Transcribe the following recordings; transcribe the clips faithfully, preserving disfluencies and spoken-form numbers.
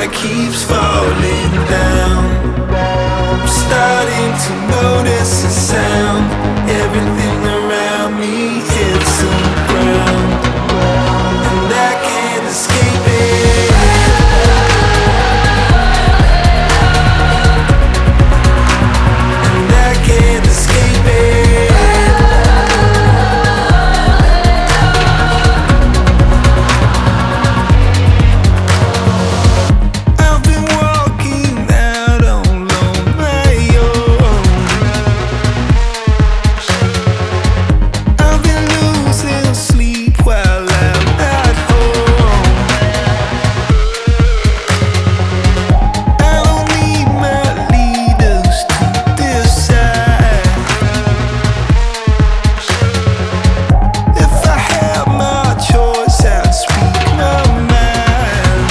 keeps falling down. I'm starting to notice a sound. Everything around me hits the ground, and I can't escape it. And I can't escape it. I've been walking out on my own. I've been losing sleep while I'm at home. I don't need my leaders to decide. If I had my choice, I'd speak my mind.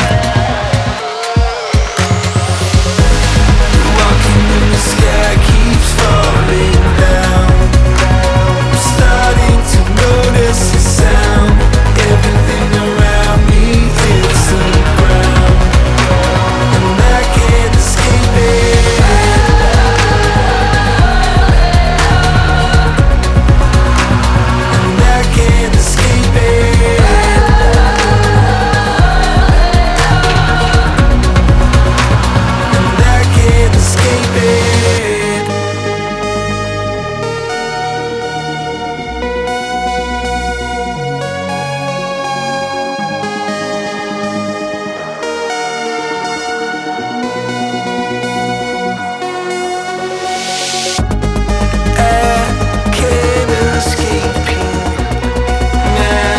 Walking in the sky keeps falling down. I'm starting to notice a sound. Everything around me hits the ground, and I can't escape it. And I can't escape it. And I can't escape it. I can't escape you. My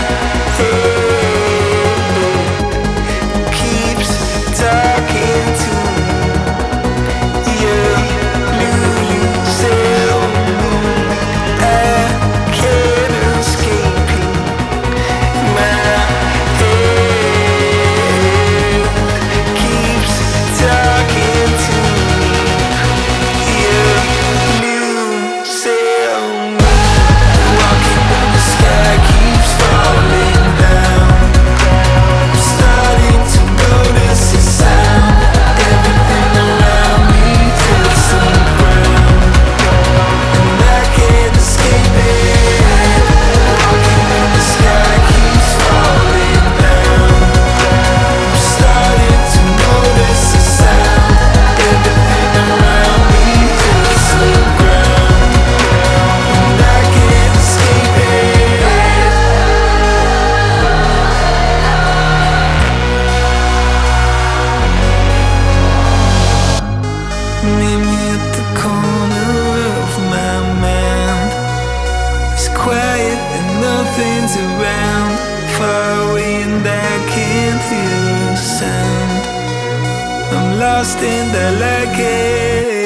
head keeps talking to me. You lose yourself. I can't escape you. My head keeps talking to me. You lose yourself. Walking in the sky keeps falling down. I'm starting to notice a sound. Everything around me hits the ground, and I can't escape it. Walking in the sky keeps falling down. I'm starting to notice a sound. Everything around me hits the ground, and I can't escape it. Meet me at the corner of my mind. It's quiet and nothing's around. Far away and I can't hear a sound. I'm lost and I like it.